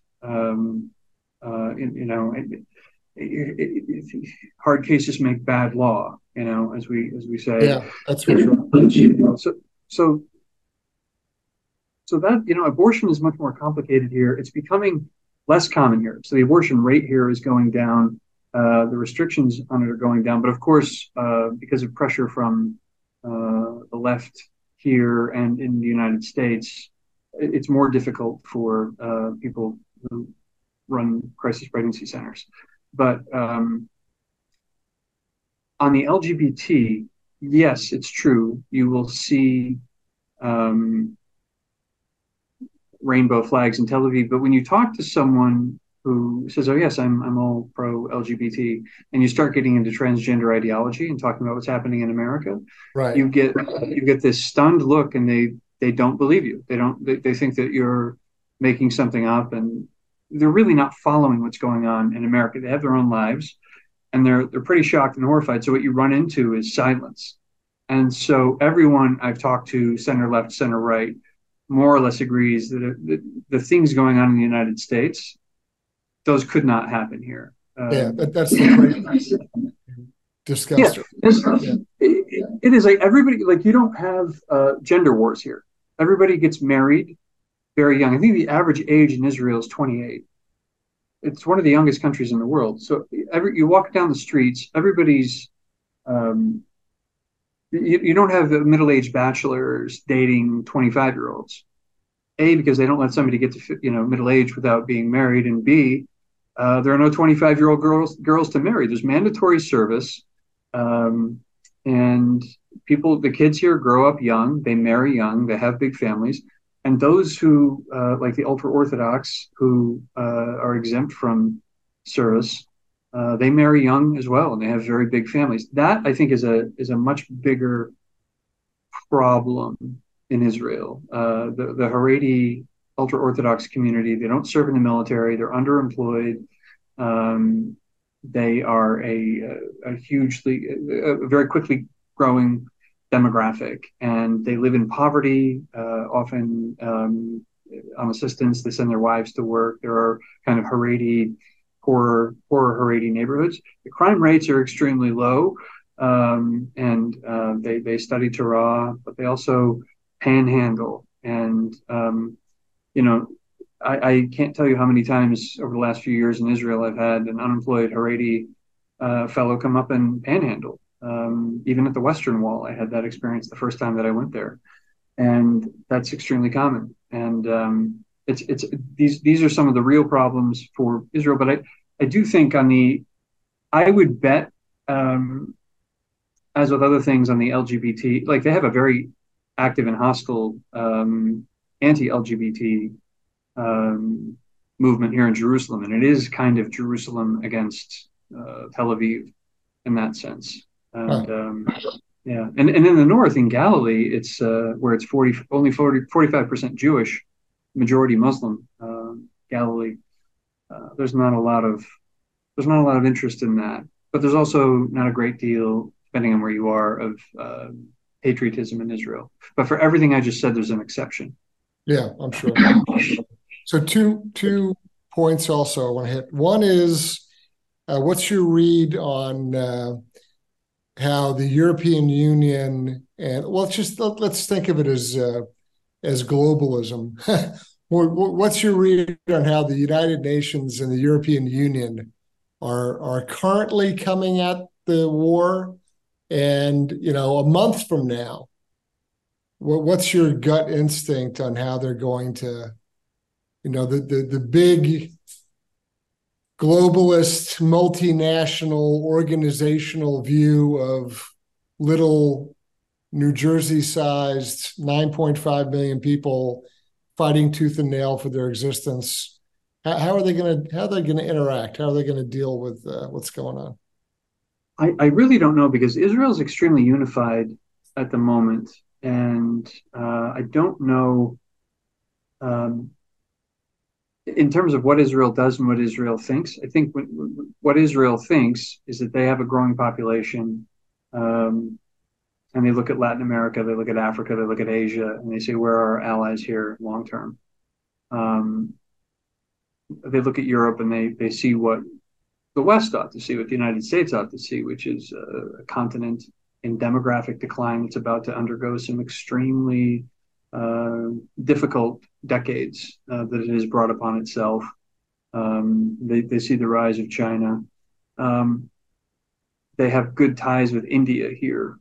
hard cases make bad law, as we say. Yeah, that's for sure. So that, abortion is much more complicated here. It's becoming less common here. So the abortion rate here is going down. The restrictions on it are going down. But of course, because of pressure from the left here and in the United States, it's more difficult for people who run crisis pregnancy centers. But on the LGBT, yes, it's true. You will see rainbow flags in Tel Aviv, but when you talk to someone who says, "Oh yes, I'm all pro LGBT," and you start getting into transgender ideology and talking about what's happening in America, right? You get this stunned look, and they don't believe you. They think that you're making something up, and they're really not following what's going on in America. They have their own lives, and they're pretty shocked and horrified. So what you run into is silence. And so everyone I've talked to, center left, center right, more or less agrees that the things going on in the United States, those could not happen here. That's the great discussed. Yeah, it is like everybody, like you don't have gender wars here. Everybody gets married very young. I think the average age in Israel is 28. It's one of the youngest countries in the world. So you walk down the streets, everybody's you don't have the middle-aged bachelors dating 25-year-olds. A, because they don't let somebody get to middle age without being married, and B, there are no 25-year-old girls to marry. There's mandatory service, and the kids here grow up young, they marry young, they have big families, and those who like the ultra-Orthodox who are exempt from service, they marry young as well, and they have very big families. That, I think, is a much bigger problem in Israel. The Haredi ultra-Orthodox community, they don't serve in the military, they're underemployed. They are a very quickly growing demographic, and they live in poverty, often on assistance. They send their wives to work. There are kind of poorer Haredi neighborhoods. The crime rates are extremely low, and they study Torah, but they also panhandle. And I can't tell you how many times over the last few years in Israel I've had an unemployed Haredi fellow come up and panhandle. Even at the Western Wall, I had that experience the first time that I went there, and that's extremely common. And these are some of the real problems for Israel. But I do think I would bet, as with other things on the LGBT, like they have a very active and hostile anti-LGBT movement here in Jerusalem, and it is kind of Jerusalem against Tel Aviv in that sense. And and in the north, in Galilee, it's where it's 45% Jewish, majority Muslim. Galilee, there's not a lot of interest in that, but there's also not a great deal, depending on where you are, of patriotism in Israel. But for everything I just said, there's an exception. Yeah, I'm sure. So two points also I want to hit. One is, what's your read on how the European Union and well, let's think of it as globalism. What's your read on how the United Nations and the European Union are currently coming at the war? And a month from now, what's your gut instinct on how they're going to, the big globalist, multinational, organizational view of little New Jersey-sized 9.5 million people fighting tooth and nail for their existence? How are they going to interact? How are they going to deal with what's going on? I really don't know, because Israel is extremely unified at the moment, and I don't know in terms of what Israel does and what Israel thinks. I think what Israel thinks is that they have a growing population, and they look at Latin America, they look at Africa, they look at Asia, and they say, where are our allies here long term? They look at Europe and they see what the West ought to see, what the United States ought to see, which is a continent in demographic decline that's about to undergo some extremely difficult decades that it has brought upon itself. They see the rise of China. They have good ties with India here.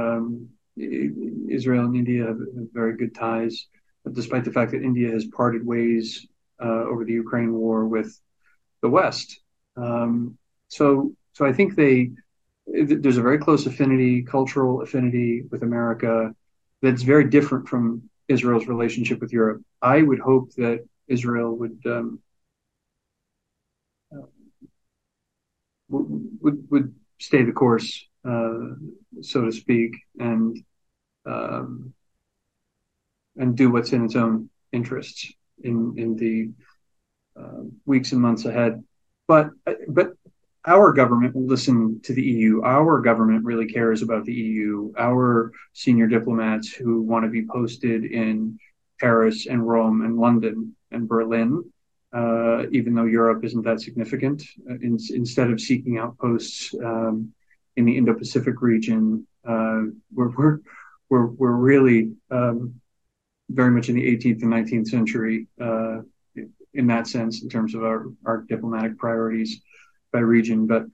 Israel and India have very good ties, despite the fact that India has parted ways over the Ukraine war with the West. So I think there's a very close affinity, cultural affinity with America that's very different from Israel's relationship with Europe. I would hope that Israel would stay the course, so to speak, and do what's in its own interests in the weeks and months ahead. But our government will listen to the EU. Our government really cares about the EU. Our senior diplomats who want to be posted in Paris and Rome and London and Berlin, even though Europe isn't that significant, instead of seeking out posts in the Indo-Pacific region, we're really very much in the 18th and 19th century in that sense, in terms of our diplomatic priorities by region. But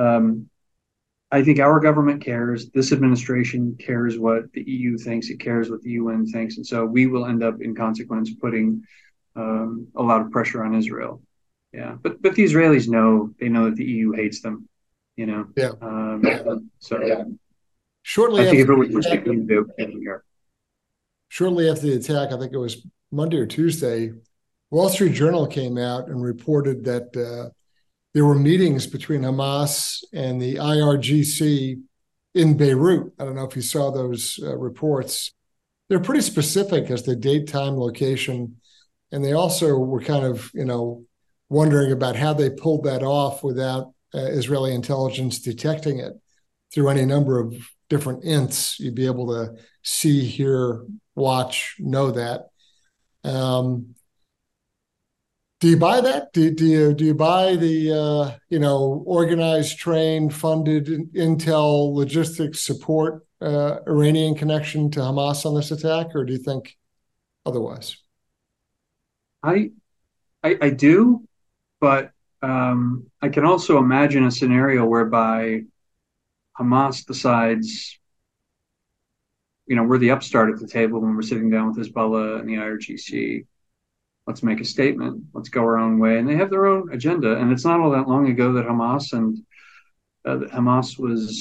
I think our government cares. This administration cares what the EU thinks. It cares what the UN thinks. And so we will end up, in consequence, putting a lot of pressure on Israel. Yeah. But the Israelis know that the EU hates them, Yeah. So Shortly I think after if it was here. Shortly after the attack, I think it was Monday or Tuesday, Wall Street Journal came out and reported that there were meetings between Hamas and the IRGC in Beirut. I don't know if you saw those reports. They're pretty specific as to date, time, location. And they also were kind of, wondering about how they pulled that off without Israeli intelligence detecting it through any number of different ints. You'd be able to see, hear, watch, know that. Do you buy that? Do you buy the organized, trained, funded intel logistics support Iranian connection to Hamas on this attack, or do you think otherwise? I do, but I can also imagine a scenario whereby Hamas decides, we're the upstart at the table when we're sitting down with Hezbollah and the IRGC. Let's make a statement. Let's go our own way. And they have their own agenda. And it's not all that long ago that Hamas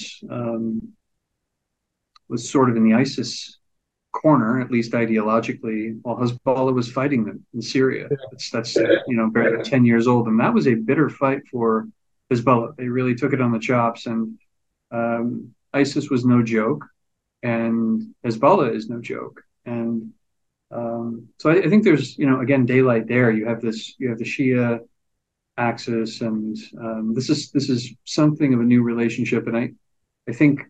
was sort of in the ISIS corner, at least ideologically, while Hezbollah was fighting them in Syria. That's barely 10 years old. And that was a bitter fight for Hezbollah. They really took it on the chops. And ISIS was no joke. And Hezbollah is no joke. And so I think there's, again, daylight there. You have the Shia axis, and this is something of a new relationship. And I think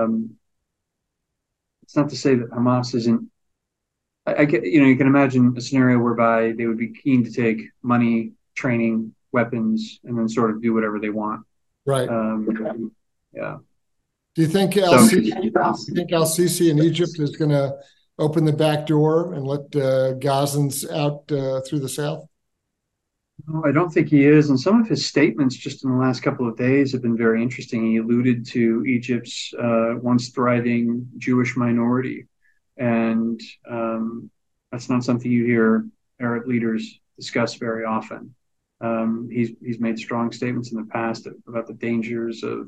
it's not to say that Hamas isn't. I get, you can imagine a scenario whereby they would be keen to take money, training, weapons, and then sort of do whatever they want. Right. Yeah. Do you think So Al-Sisi in Egypt is going to open the back door and let Gazans out through the south? no, I don't think he is. And some of his statements just in the last couple of days have been very interesting. He alluded to Egypt's once thriving Jewish minority. And that's not something you hear Arab leaders discuss very often. He's made strong statements in the past about the dangers of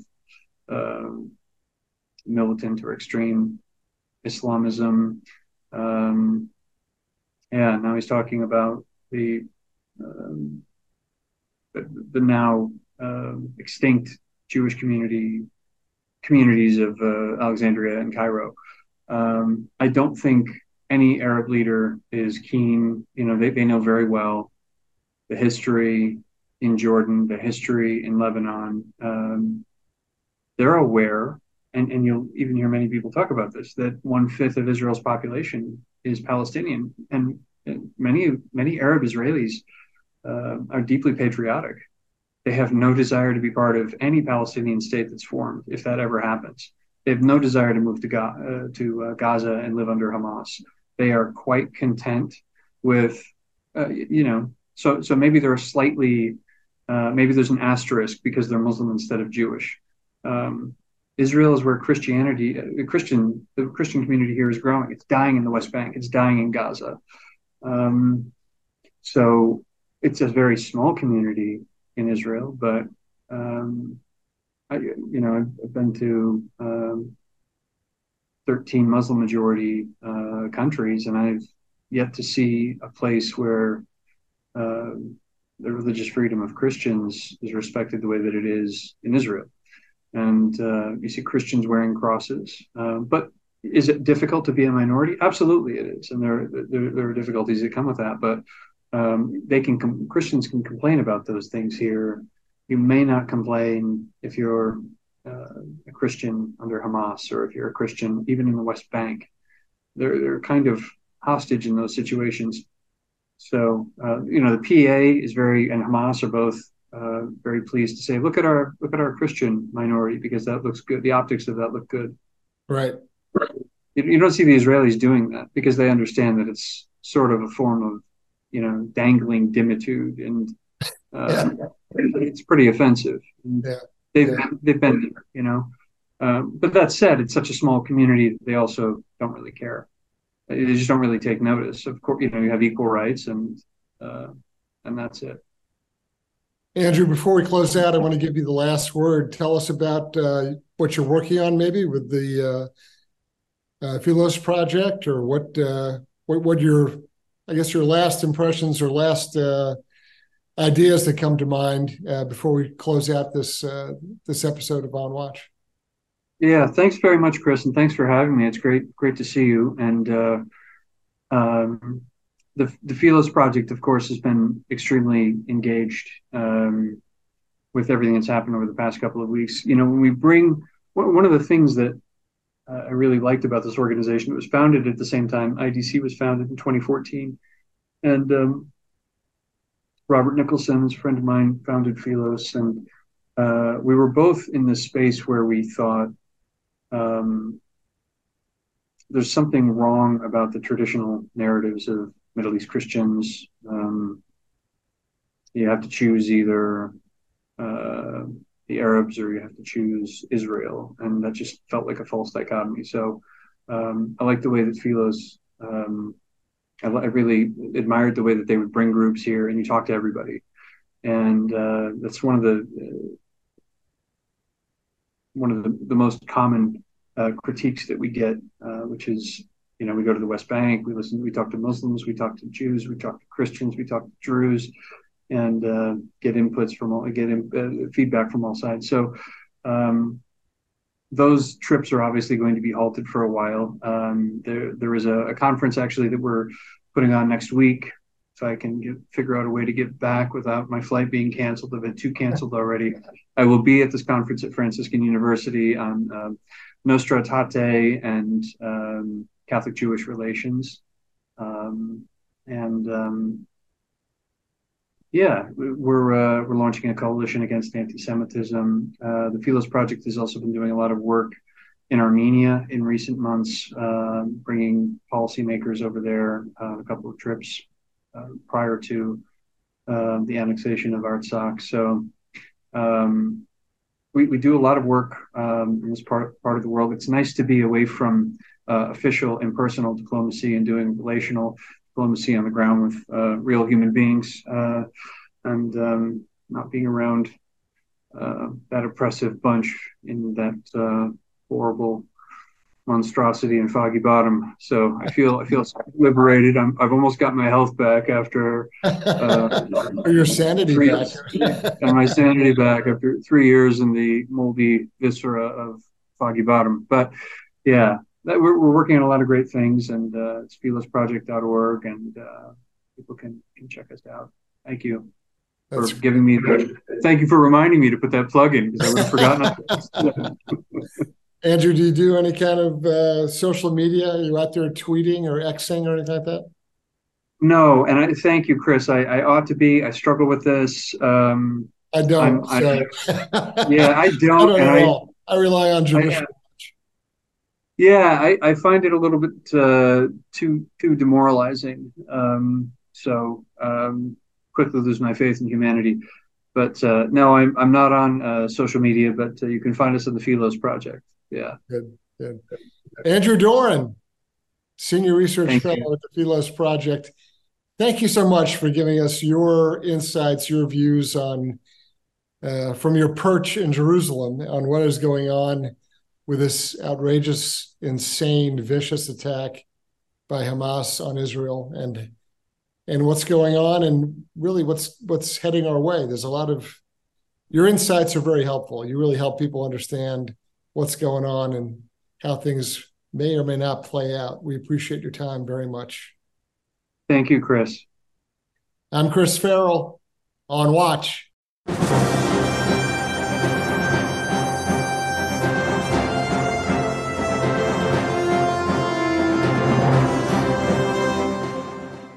militant or extreme Islamism. Yeah, now he's talking about um, the now extinct Jewish communities of Alexandria and Cairo. I don't think any Arab leader is keen. They know very well the history in Jordan, the history in Lebanon. They're aware, and you'll even hear many people talk about this, that 1/5 of Israel's population is Palestinian, and many Arab Israelis are deeply patriotic. They have no desire to be part of any Palestinian state that's formed, if that ever happens. They have no desire to move to Gaza and live under Hamas. They are quite content with, So maybe they're maybe there's an asterisk because they're Muslim instead of Jewish. Israel is where the Christian community here is growing. It's dying in the West Bank. It's dying in Gaza. So it's a very small community in Israel, but I've been to 13 Muslim majority countries, and I've yet to see a place where the religious freedom of Christians is respected the way that it is in Israel. And you see Christians wearing crosses. But is it difficult to be a minority? Absolutely, it is, and there are difficulties that come with that. But Christians can complain about those things here. You may not complain if you're a Christian under Hamas, or if you're a Christian even in the West Bank. They're kind of hostage in those situations. So the PA and Hamas are both very pleased to say, look at our Christian minority, because that looks good. The optics of that look good. Right. You don't see the Israelis doing that because they understand that it's sort of a form of dangling dimitude, and it's pretty offensive. Yeah. They've been there, but that said, it's such a small community that they also don't really care. They just don't really take notice. Of course, you have equal rights, and that's it. Andrew, before we close out, I want to give you the last word. Tell us about what you're working on, maybe with the Philos project, or what your last impressions or last ideas that come to mind before we close out this episode of On Watch. Yeah, thanks very much, Chris, and thanks for having me. It's great to see you. And the Philos project, of course, has been extremely engaged with everything that's happened over the past couple of weeks. When we bring one of the things that I really liked about this organization, it was founded at the same time IDC was founded in 2014, and Robert Nicholson, a friend of mine, founded Philos, and we were both in this space where we thought there's something wrong about the traditional narratives of Middle East Christians. You have to choose either the Arabs or you have to choose Israel, and that just felt like a false dichotomy. So I like the way that Philos, I really admired the way that they would bring groups here and you talk to everybody. And that's one of the most common critiques that we get, which is, we go to the West Bank, we talk to Muslims, we talk to Jews, we talk to Christians, we talk to Druze, and get feedback from all sides. So those trips are obviously going to be halted for a while. There is a conference actually that we're putting on next week. If I can figure out a way to get back without my flight being canceled. I've had 2 canceled already. I will be at this conference at Franciscan University on Nostra Aetate and Catholic Jewish relations. We're launching a coalition against anti-Semitism. The Philos Project has also been doing a lot of work in Armenia in recent months, bringing policymakers over there, a couple of trips prior to the annexation of Artsakh. So we do a lot of work in this part of the world. It's nice to be away from official impersonal diplomacy and doing relational diplomacy on the ground with real human beings, and not being around that oppressive bunch in that horrible monstrosity in Foggy Bottom. So I feel liberated. I've almost got my health back after or your sanity back. And my sanity back after 3 years in the moldy viscera of Foggy Bottom. But yeah, we're working on a lot of great things, and it's fearlessproject.org, and people can check us out. Thank you. That's for giving me thank you for reminding me to put that plug in, because I would have forgotten. Andrew, do you do any kind of social media? Are you out there tweeting or Xing or anything like that? No, and I thank you, Chris. I ought to be. I struggle with this. I don't. Yeah, I don't. I don't at all. I rely on Judicial Watch. Yeah, I find it a little bit too demoralizing. So quickly lose my faith in humanity. But no, I'm not on social media. But you can find us on the Philos Project. Yeah. Good. Andrew Doran, Senior Research Fellow at the Philos Project. Thank you so much for giving us your insights, your views on, from your perch in Jerusalem, on what is going on with this outrageous, insane, vicious attack by Hamas on Israel, and what's going on, and really what's heading our way. There's a lot of, your insights are very helpful. You really help people understand what's going on and how things may or may not play out. We appreciate your time very much. Thank you, Chris. I'm Chris Farrell, on Watch.